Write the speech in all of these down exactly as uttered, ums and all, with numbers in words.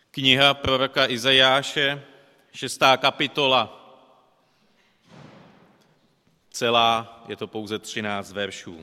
Kniha proroka Izajáše, šestá kapitola. Celá je to pouze třináct veršů.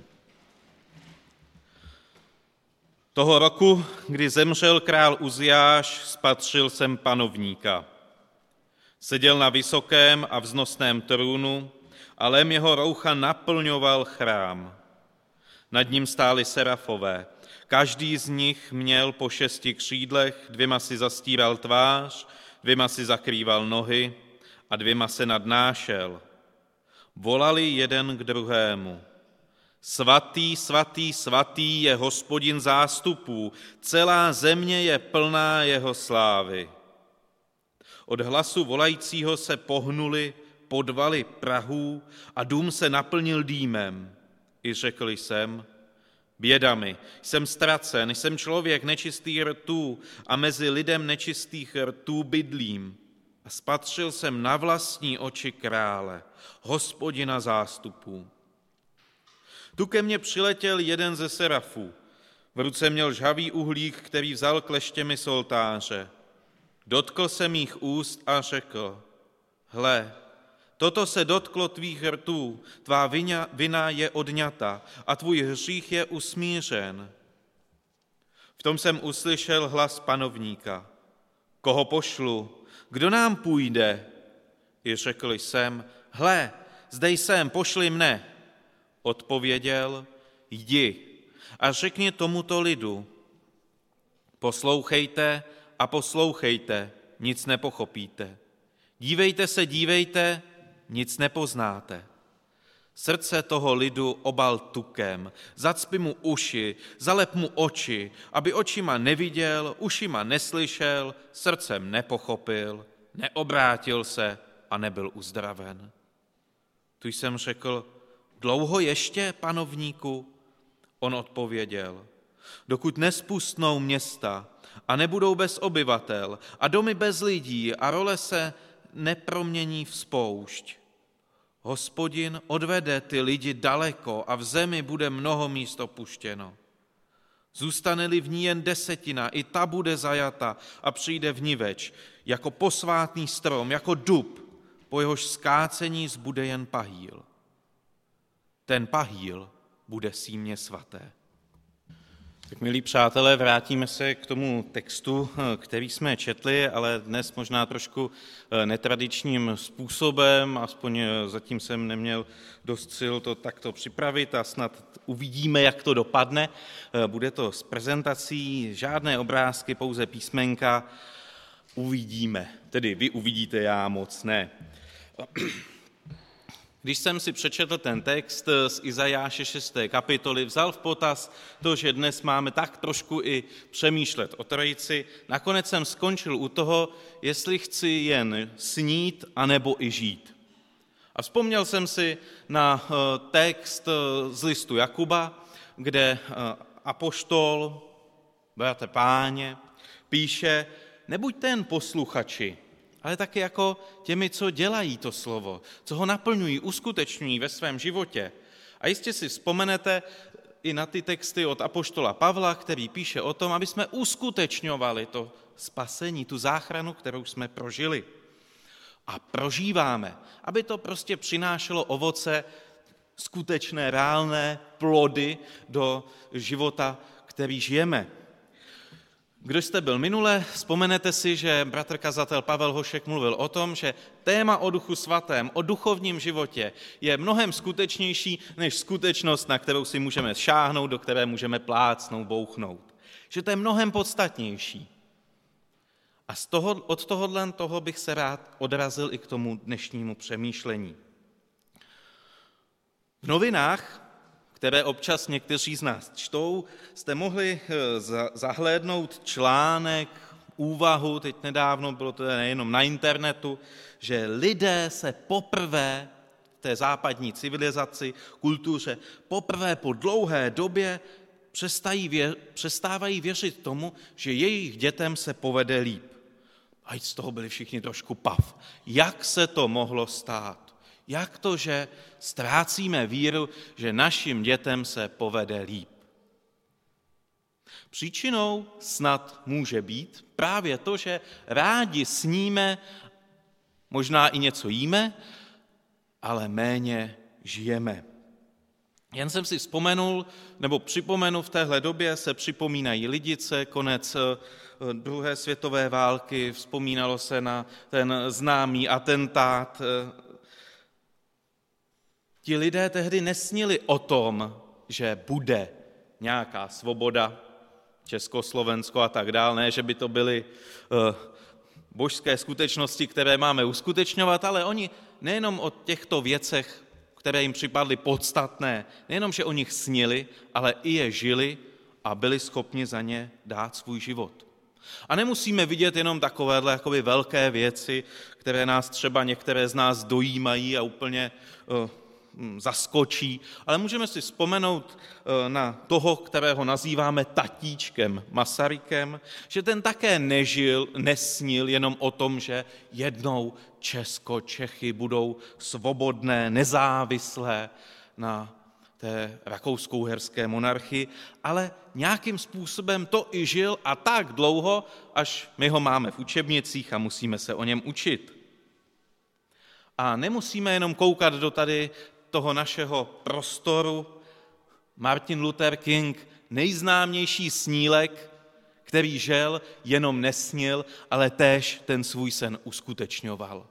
Toho roku, kdy zemřel král Uziáš, spatřil jsem panovníka. Seděl na vysokém a vznosném trůnu a lem jeho roucha naplňoval chrám. Nad ním stáli serafové. Každý z nich měl po šesti křídlech, dvěma si zastíral tvář, dvěma si zakrýval nohy a dvěma se nadnášel. Volali jeden k druhému. Svatý, svatý, svatý je Hospodin zástupů, celá země je plná jeho slávy. Od hlasu volajícího se pohnuli podvaly prahů a dům se naplnil dýmem. I řekl jsem, běda mi, jsem ztracen, jsem člověk nečistých rtů a mezi lidem nečistých rtů bydlím. A spatřil jsem na vlastní oči krále, Hospodina zástupů. Tu ke mně přiletěl jeden ze serafů. V ruce měl žhavý uhlík, který vzal kleštěmi z oltáře. Dotkl se mých úst a řekl, hle, toto se dotklo tvých rtů, tvá vina, vina je odňata a tvůj hřích je usmířen. V tom jsem uslyšel hlas panovníka. Koho pošlu? Kdo nám půjde? I řekl jsem, hle, zde jsem, pošli mne. Odpověděl, jdi a řekni tomuto lidu, poslouchejte a poslouchejte, nic nepochopíte. Dívejte se, dívejte, nic nepoznáte. Srdce toho lidu obal tukem, zacpi mu uši, zalep mu oči, aby očima neviděl, ušima neslyšel, srdcem nepochopil, neobrátil se a nebyl uzdraven. Tu jsem řekl, dlouho ještě, panovníku? On odpověděl, dokud nespustnou města a nebudou bez obyvatel a domy bez lidí a role se nepromění v spoušť. Hospodin odvede ty lidi daleko a v zemi bude mnoho míst opuštěno. Zůstane-li v ní jen desetina, i ta bude zajata a přijde vniveč, jako posvátný strom, jako dub, po jehož skácení zbude jen pahýl. Ten pahýl bude símě svaté. Tak milí přátelé, vrátíme se k tomu textu, který jsme četli, ale dnes možná trošku netradičním způsobem, aspoň zatím jsem neměl dost sil to takto připravit a snad uvidíme, jak to dopadne. Bude to s prezentací, žádné obrázky, pouze písmenka, uvidíme. Tedy vy uvidíte, já moc ne. Když jsem si přečetl ten text z Izajáše šesté kapitoly, vzal v potaz to, že dnes máme tak trošku i přemýšlet o Trojici, nakonec jsem skončil u toho, jestli chci jen snít, anebo i žít. A vzpomněl jsem si na text z listu Jakuba, kde apoštol, bratře Páně, píše, nebuďte jen posluchači, ale taky jako těmi, co dělají to slovo, co ho naplňují, uskutečňují ve svém životě. A jistě si vzpomenete i na ty texty od apoštola Pavla, který píše o tom, aby jsme uskutečňovali to spasení, tu záchranu, kterou jsme prožili. A prožíváme, aby to prostě přinášelo ovoce, skutečné, reálné plody do života, který žijeme. Kdo jste byl minule, vzpomenete si, že bratr kazatel Pavel Hošek mluvil o tom, že téma o Duchu svatém, o duchovním životě je mnohem skutečnější než skutečnost, na kterou si můžeme šáhnout, do které můžeme plácnout, bouchnout. Že to je mnohem podstatnější. A z toho, od tohohle toho bych se rád odrazil i k tomu dnešnímu přemýšlení. V novinách, které občas někteří z nás čtou, jste mohli zahlédnout článek, úvahu, teď nedávno, bylo to nejenom na internetu, že lidé se poprvé v té západní civilizaci, kultuře, poprvé po dlouhé době přestávají věřit tomu, že jejich dětem se povede líp. A z toho byli všichni trošku pav. Jak se to mohlo stát? Jak to, že ztrácíme víru, že našim dětem se povede líp? Příčinou snad může být právě to, že rádi sníme, možná i něco jíme, ale méně žijeme. Jen jsem si vzpomenul, nebo připomenu, v téhle době se připomínají Lidice, konec druhé světové války, vzpomínalo se na ten známý atentát. Ti lidé tehdy nesnili o tom, že bude nějaká svoboda, Československo a tak dále, ne, že by to byly božské skutečnosti, které máme uskutečňovat, ale oni nejenom o těchto věcech, které jim připadly podstatné, nejenom, že o nich snili, ale i je žili a byli schopni za ně dát svůj život. A nemusíme vidět jenom takovéhle jakoby velké věci, které nás třeba některé z nás dojímají a úplně uh, zaskočí, ale můžeme si vzpomenout na toho, kterého nazýváme tatíčkem Masarykem, že ten také nežil, nesnil jenom o tom, že jednou Česko, Čechy budou svobodné, nezávislé na té rakousko-uherské monarchii, ale nějakým způsobem to i žil a tak dlouho, až my ho máme v učebnicích a musíme se o něm učit. A nemusíme jenom koukat do tady toho našeho prostoru. Martin Luther King, nejznámější snílek, který žel, jenom nesnil, ale též ten svůj sen uskutečňoval.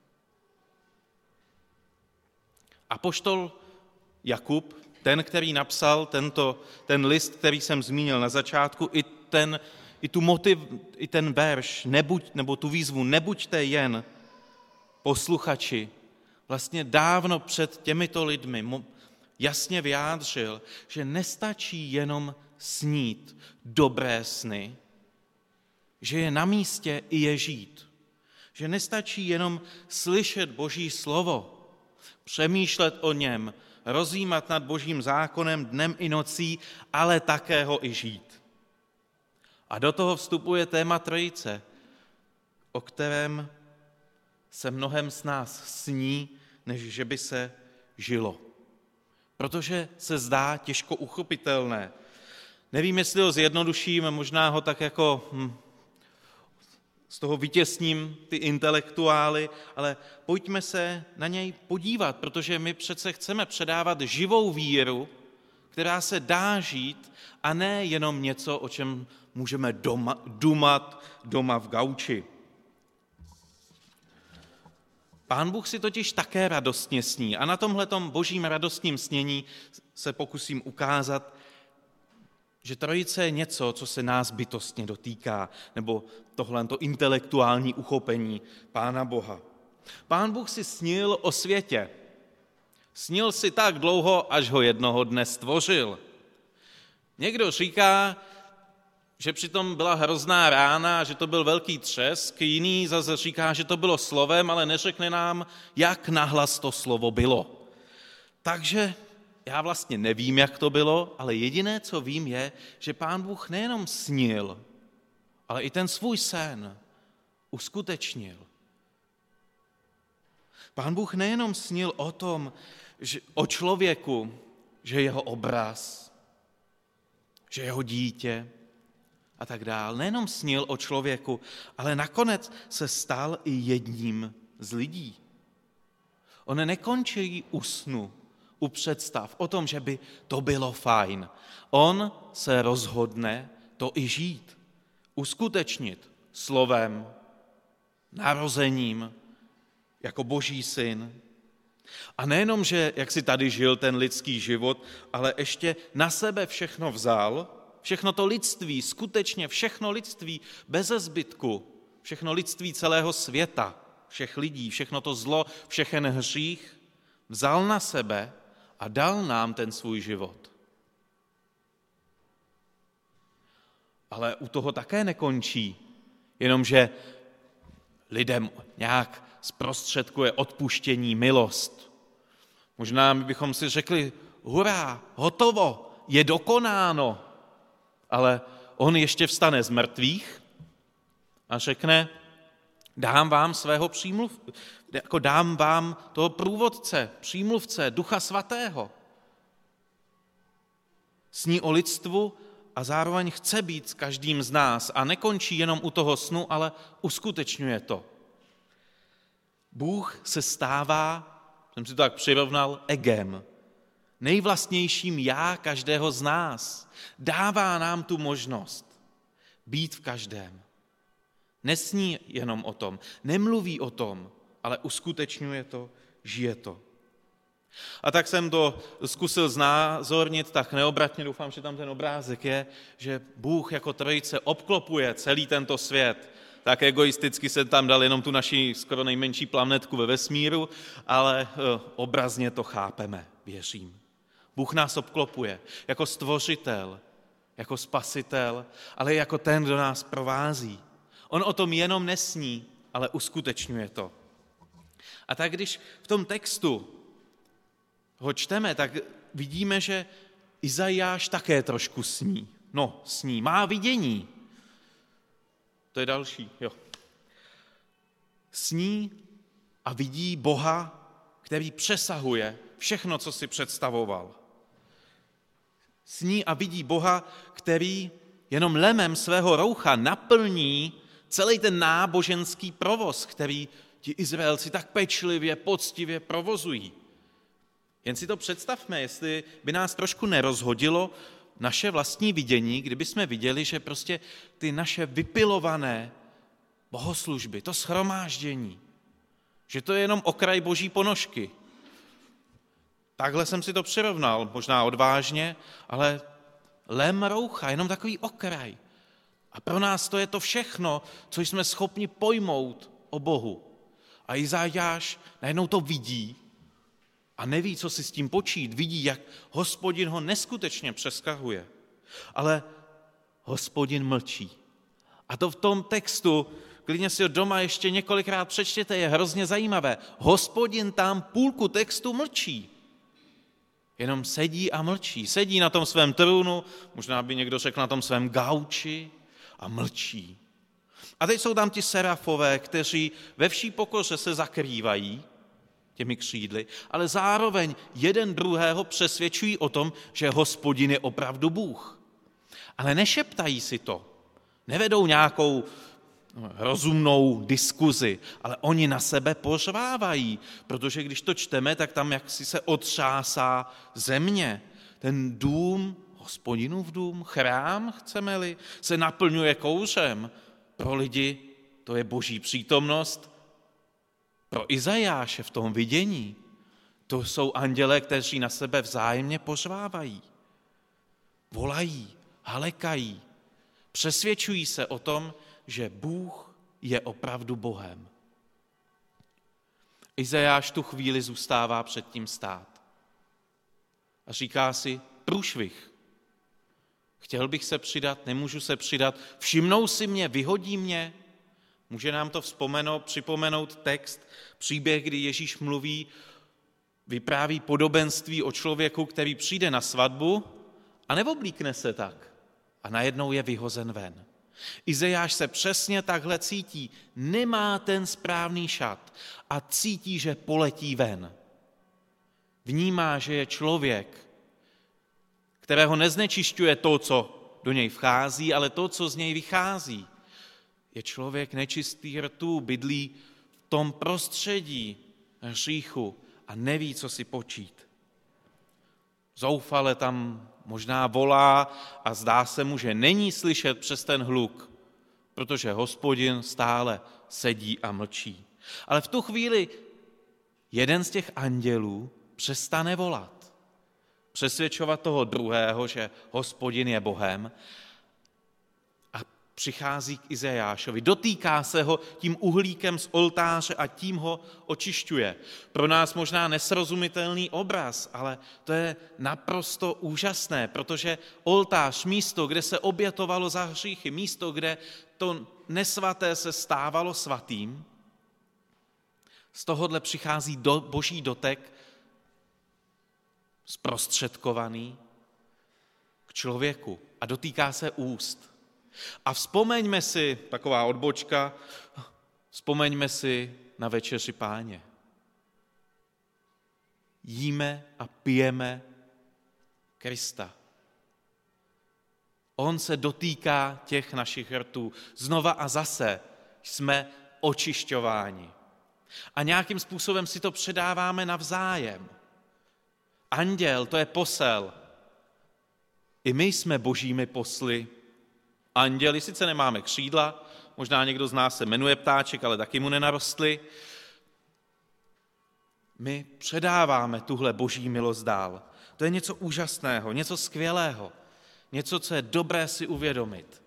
Apoštol Jakub, ten, který napsal tento, ten list, který jsem zmínil na začátku, i ten, i tu motiv, i ten verš, nebuď, nebo tu výzvu, nebuďte jen posluchači, vlastně dávno před těmito lidmi jasně vyjádřil, že nestačí jenom snít dobré sny, že je na místě i je žít. Že nestačí jenom slyšet Boží slovo, přemýšlet o něm, rozjímat nad Božím zákonem dnem i nocí, ale také ho i žít. A do toho vstupuje téma trojice, o kterém se mnohem z nás sní, než že by se žilo. Protože se zdá těžko uchopitelné. Nevím, jestli ho zjednoduším, možná ho tak jako hm, z toho vytěsním ty intelektuály, ale pojďme se na něj podívat, protože my přece chceme předávat živou víru, která se dá žít a ne jenom něco, o čem můžeme doma, dumat doma v gauči. Pán Bůh si totiž také radostně sní a na tomhletom božím radostním snění se pokusím ukázat, že trojice je něco, co se nás bytostně dotýká, nebo tohleto intelektuální uchopení Pána Boha. Pán Bůh si snil o světě. Snil si tak dlouho, až ho jednoho dne stvořil. Někdo říká, že přitom byla hrozná rána, že to byl velký třesk, jiný zase říká, že to bylo slovem, ale neřekne nám, jak nahlas to slovo bylo. Takže já vlastně nevím, jak to bylo, ale jediné, co vím, je, že Pán Bůh nejenom snil, ale i ten svůj sen uskutečnil. Pán Bůh nejenom snil o tom, že, o člověku, že jeho obraz, že jeho dítě a tak dál. Nejenom snil o člověku, ale nakonec se stal i jedním z lidí. On nekončí u snu, u představ o tom, že by to bylo fajn. On se rozhodne to i žít, uskutečnit slovem, narozením, jako Boží syn. A nejenom, že jak si tady žil ten lidský život, ale ještě na sebe všechno vzal, všechno to lidství, skutečně všechno lidství beze zbytku, všechno lidství celého světa, všech lidí, všechno to zlo, všechen hřích, vzal na sebe a dal nám ten svůj život. Ale u toho také nekončí, jenomže lidem nějak zprostředkuje odpuštění, milost. Možná my bychom si řekli, hurá, hotovo, je dokonáno, ale on ještě vstane z mrtvých a řekne, dám vám svého přímluv, jako dám vám toho průvodce, přímluvce, Ducha Svatého. Sní o lidstvu a zároveň chce být s každým z nás a nekončí jenom u toho snu, ale uskutečňuje to. Bůh se stává, jsem si to tak přirovnal, egem, nejvlastnějším já každého z nás. Dává nám tu možnost být v každém. Nesní jenom o tom, nemluví o tom, ale uskutečňuje to, žije to. A tak jsem to zkusil znázornit tak neobratně, doufám, že tam ten obrázek je, že Bůh jako trojice obklopuje celý tento svět. Tak egoisticky se tam dal jenom tu naši skoro nejmenší planetku ve vesmíru, ale obrazně to chápeme, věřím. Bůh nás obklopuje jako stvořitel, jako spasitel, ale jako ten, kdo nás provází. On o tom jenom nesní, ale uskutečňuje to. A tak když v tom textu ho čteme, tak vidíme, že Izajáš také trošku sní. No, sní, má vidění. To je další, jo. Sní a vidí Boha, který přesahuje všechno, co si představoval. Sní a vidí Boha, který jenom lemem svého roucha naplní celý ten náboženský provoz, který ti Izraelci tak pečlivě, poctivě provozují. Jen si to představme, jestli by nás trošku nerozhodilo naše vlastní vidění, kdyby jsme viděli, že prostě ty naše vypilované bohoslužby, to shromáždění, že to je jenom okraj boží ponožky. Takhle jsem si to přirovnal, možná odvážně, ale lem roucha, jenom takový okraj. A pro nás to je to všechno, co jsme schopni pojmout o Bohu. A Izajáš najednou to vidí a neví, co si s tím počít. Vidí, jak Hospodin ho neskutečně přeskakuje. Ale Hospodin mlčí. A to v tom textu, klidně si ho doma ještě několikrát přečtěte, je hrozně zajímavé. Hospodin tam půlku textu mlčí. Jenom sedí a mlčí. Sedí na tom svém trůnu, možná by někdo řekl na tom svém gauči a mlčí. A teď jsou tam ti serafové, kteří ve vší pokoře se zakrývají těmi křídly, ale zároveň jeden druhého přesvědčují o tom, že Hospodin je opravdu Bůh. Ale nešeptají si to, nevedou nějakou rozumnou diskuzi, ale oni na sebe pořvávají, protože když to čteme, tak tam jaksi se otřásá země. Ten dům, Hospodinův dům, chrám, chceme-li, se naplňuje kouřem. Pro lidi to je boží přítomnost. Pro Izajáše v tom vidění to jsou andělé, kteří na sebe vzájemně pořvávají. Volají, halekají, přesvědčují se o tom, že Bůh je opravdu Bohem. Izajáš tu chvíli zůstává před tím stát. A říká si, průšvih. Chtěl bych se přidat, nemůžu se přidat, všimnou si mě, vyhodí mě. Může nám to vzpomenout, připomenout text, příběh, kdy Ježíš mluví, vypráví podobenství o člověku, který přijde na svatbu a neoblíkne se tak. A najednou je vyhozen ven. Izajáš se přesně takhle cítí, nemá ten správný šat a cítí, že poletí ven. Vnímá, že je člověk, kterého neznečišťuje to, co do něj vchází, ale to, co z něj vychází. Je člověk nečistý rtů, bydlí v tom prostředí hříchu a neví, co si počít. Zoufale tam možná volá a zdá se mu, že není slyšet přes ten hluk, protože Hospodin stále sedí a mlčí. Ale v tu chvíli jeden z těch andělů přestane volat, přesvědčovat toho druhého, že Hospodin je Bohem a přichází k Izajášovi, dotýká se ho tím uhlíkem z oltáře a tím ho očišťuje. Pro nás možná nesrozumitelný obraz, ale to je naprosto úžasné, protože oltář, místo, kde se obětovalo za hříchy, místo, kde to nesvaté se stávalo svatým, z tohohle přichází do, boží dotek zprostředkovaný k člověku a dotýká se úst. A vzpomeňme si, taková odbočka, vzpomeňme si na večeři Páně. Jíme a pijeme Krista. On se dotýká těch našich rtů. Znova a zase jsme očišťováni. A nějakým způsobem si to předáváme navzájem. Anděl, to je posel. I my jsme božími posly. Anděli, sice nemáme křídla, možná někdo z nás se jmenuje ptáček, ale taky mu nenarostly. My předáváme tuhle boží milost dál. To je něco úžasného, něco skvělého, něco, co je dobré si uvědomit.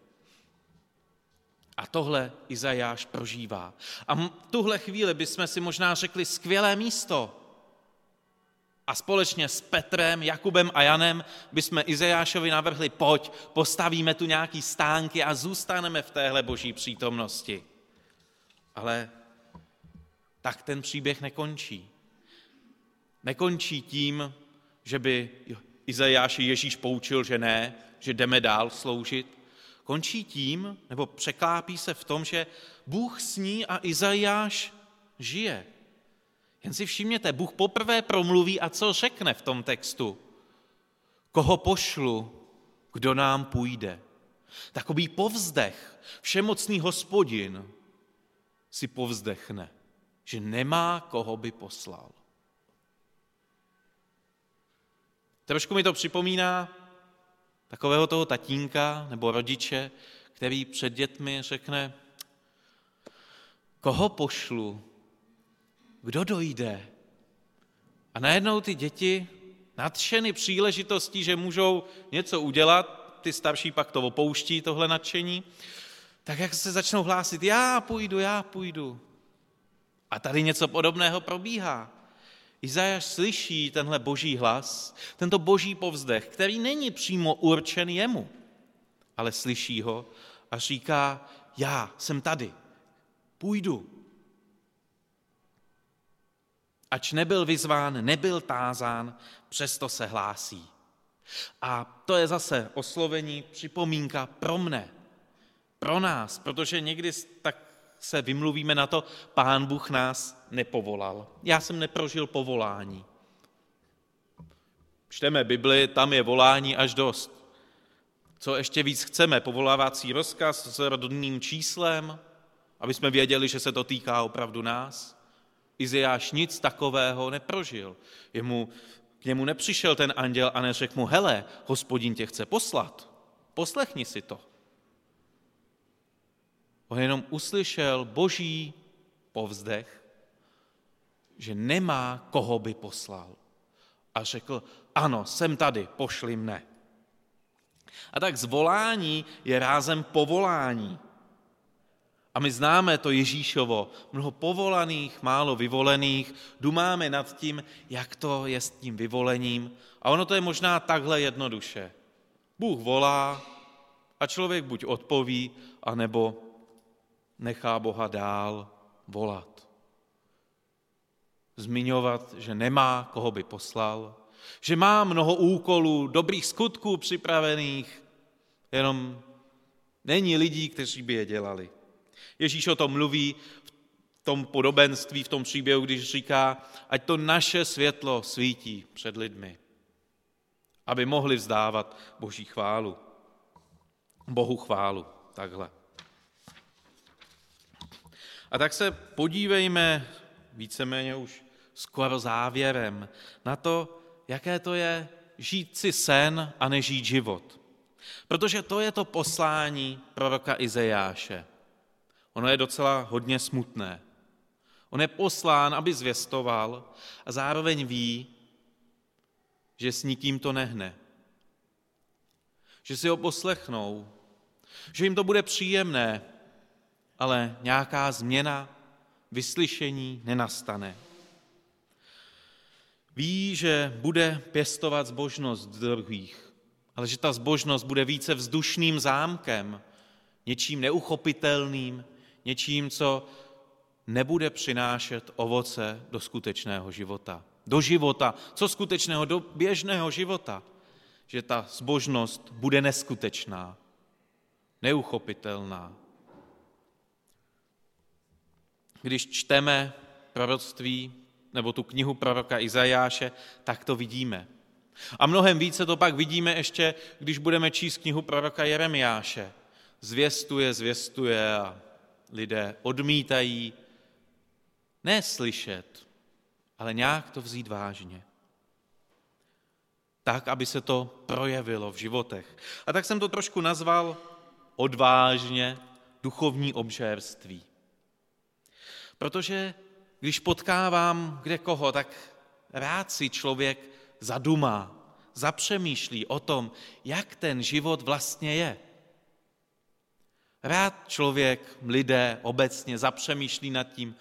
A tohle Izajáš prožívá. A v tuhle chvíli bychom si možná řekli skvělé místo. A společně s Petrem, Jakubem a Janem bychom Izajášovi navrhli, pojď, postavíme tu nějaký stánky a zůstaneme v téhle boží přítomnosti. Ale tak ten příběh nekončí. Nekončí tím, že by Izajáši Ježíš poučil, že ne, že jdeme dál sloužit. Končí tím, nebo překlápí se v tom, že Bůh sní a Izajáš žije. Jen si všimněte, Bůh poprvé promluví a co řekne v tom textu? Koho pošlu, kdo nám půjde. Takový povzdech, všemocný Hospodin si povzdechne, že nemá koho by poslal. Trošku mi to připomíná takového toho tatínka nebo rodiče, který před dětmi řekne, koho pošlu, kdo dojde. A najednou ty děti nadšeny příležitostí, že můžou něco udělat, ty starší pak to opouští, tohle nadšení, tak jak se začnou hlásit, já půjdu, já půjdu. A tady něco podobného probíhá. Izajáš slyší tenhle boží hlas, tento boží povzdech, který není přímo určen jemu, ale slyší ho a říká, já jsem tady, půjdu. Ač nebyl vyzván, nebyl tázán, přesto se hlásí. A to je zase oslovení, připomínka pro mne, pro nás, protože někdy tak se vymluvíme na to, Pán Bůh nás nepovolal. Já jsem neprožil povolání. Čteme Bibli, tam je volání až dost. Co ještě víc chceme? Povolávací rozkaz s rodným číslem, aby jsme věděli, že se to týká opravdu nás. Izajáš nic takového neprožil. Jemu, k němu nepřišel ten anděl a neřekl mu, hele, Hospodin tě chce poslat, poslechni si to. On jenom uslyšel boží povzdech, že nemá koho by poslal. A řekl, ano, jsem tady, pošli mne. A tak zvolání je rázem povolání. A my známe to Ježíšovo, mnoho povolaných, málo vyvolených, dumáme nad tím, jak to je s tím vyvolením. A ono to je možná takhle jednoduše. Bůh volá a člověk buď odpoví, anebo nechá Boha dál volat. Zmiňovat, že nemá, koho by poslal, že má mnoho úkolů, dobrých skutků připravených, jenom není lidí, kteří by je dělali. Ježíš o tom mluví v tom podobenství, v tom příběhu, když říká, ať to naše světlo svítí před lidmi, aby mohli vzdávat Boží chválu. Bohu chválu, takhle. A tak se podívejme víceméně už skoro závěrem na to, jaké to je žít si sen a nežít život. Protože to je to poslání proroka Izajáše. Ono je docela hodně smutné. On je poslán, aby zvěstoval a zároveň ví, že s nikým to nehne. Že si ho poslechnou, že jim to bude příjemné, ale nějaká změna, vyslyšení nenastane. Ví, že bude pěstovat zbožnost druhých, ale že ta zbožnost bude více vzdušným zámkem, něčím neuchopitelným, něčím, co nebude přinášet ovoce do skutečného života. Do života, co skutečného, do běžného života. Že ta zbožnost bude neskutečná, neuchopitelná. Když čteme proroctví nebo tu knihu proroka Izajáše, tak to vidíme. A mnohem více to pak vidíme ještě, když budeme číst knihu proroka Jeremiáše. Zvěstuje, zvěstuje a lidé odmítají ne slyšet, ale nějak to vzít vážně. Tak, aby se to projevilo v životech. A tak jsem to trošku nazval odvážně duchovní obžérství. Protože když potkávám kde koho, tak rád si člověk zadumá, zapřemýšlí o tom, jak ten život vlastně je. Rád člověk, lidé obecně zapřemýšlí nad tím,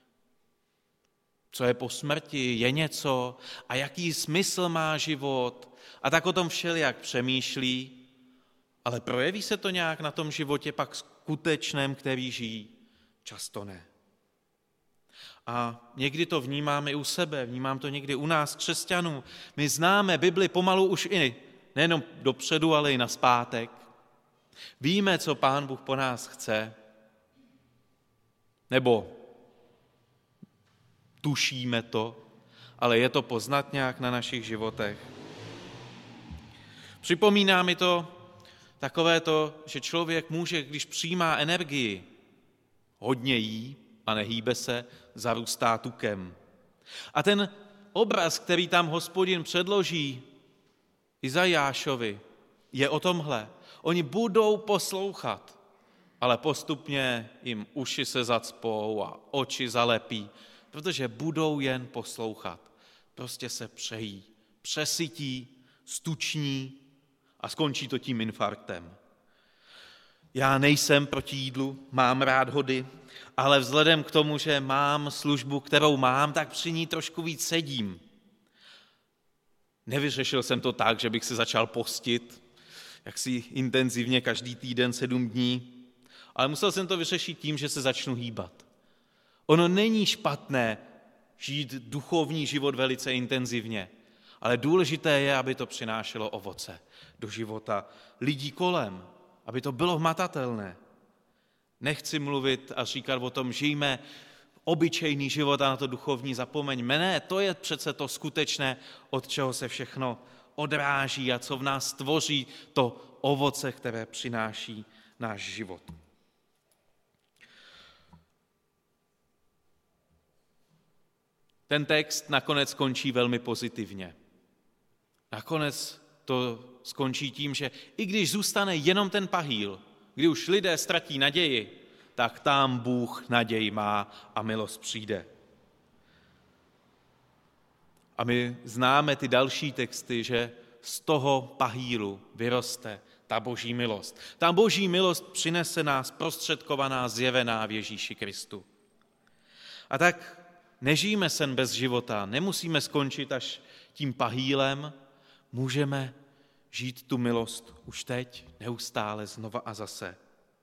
co je po smrti, je něco a jaký smysl má život. A tak o tom všelijak přemýšlí, ale projeví se to nějak na tom životě pak skutečném, který žijí? Často ne. A někdy to vnímáme i u sebe, vnímám to někdy u nás, křesťanů. My známe Bibli pomalu už i nejenom dopředu, ale i nazpátek. Víme, co Pán Bůh po nás chce, nebo tušíme to, ale je to poznat nějak na našich životech. Připomíná mi to takové to, že člověk může, když přijímá energii, hodně jí a nehýbe se, zarůstá tukem. A ten obraz, který tam Hospodin předloží Izajášovi, je o tomhle. Oni budou poslouchat, ale postupně jim uši se zacpou a oči zalepí, protože budou jen poslouchat. Prostě se přejí, přesytí, stuční a skončí to tím infarktem. Já nejsem proti jídlu, mám rád hody, ale vzhledem k tomu, že mám službu, kterou mám, tak při ní trošku víc sedím. Nevyřešil jsem to tak, že bych se začal postit, jak si intenzivně každý týden sedm dní, ale musel jsem to vyřešit tím, že se začnu hýbat. Ono není špatné žít duchovní život velice intenzivně, ale důležité je, aby to přinášelo ovoce do života lidí kolem, aby to bylo hmatatelné. Nechci mluvit a říkat o tom, žijme obyčejný život a na to duchovní zapomeňme. Ne, to je přece to skutečné, od čeho se všechno odráží a co v nás tvoří to ovoce, které přináší náš život. Ten text nakonec skončí velmi pozitivně. Nakonec to skončí tím, že i když zůstane jenom ten pahýl, kdy už lidé ztratí naději, tak tam Bůh naději má a milost přijde. A my známe ty další texty, že z toho pahýlu vyroste ta boží milost. Ta boží milost přinese nás prostředkovaná, zjevená v Ježíši Kristu. A tak nežijeme sen bez života, nemusíme skončit až tím pahýlem, můžeme žít tu milost už teď, neustále, znova a zase.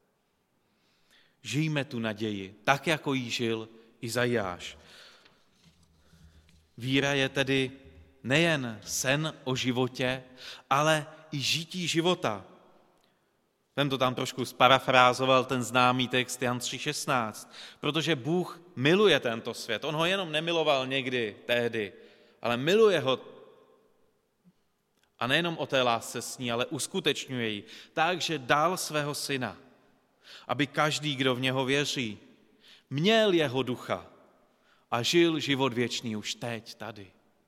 Žijme tu naději, tak jako ji žil Izajáš. Víra je tedy nejen sen o životě, ale i žití života. Jsem to tam trošku sparafrázoval, ten známý text Jan tři šestnáct, protože Bůh miluje tento svět. On ho jenom nemiloval někdy, tehdy, ale miluje ho. A nejenom o té lásce s ní, ale uskutečňuje ji. Takže dal svého syna, aby každý, kdo v něho věří, měl jeho ducha a žil život věčný už teď, tady.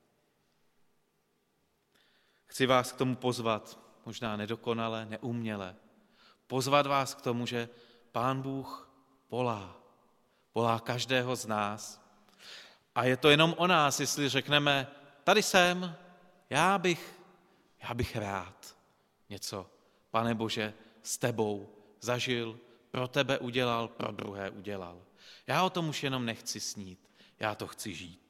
Chci vás k tomu pozvat, možná nedokonale, neuměle, pozvat vás k tomu, že Pán Bůh volá. Volá každého z nás. A je to jenom o nás, jestli řekneme, tady jsem, já bych, já bych rád něco, Pane Bože, s tebou zažil, pro tebe udělal, pro druhé udělal. Já o tom už jenom nechci snít, já to chci žít.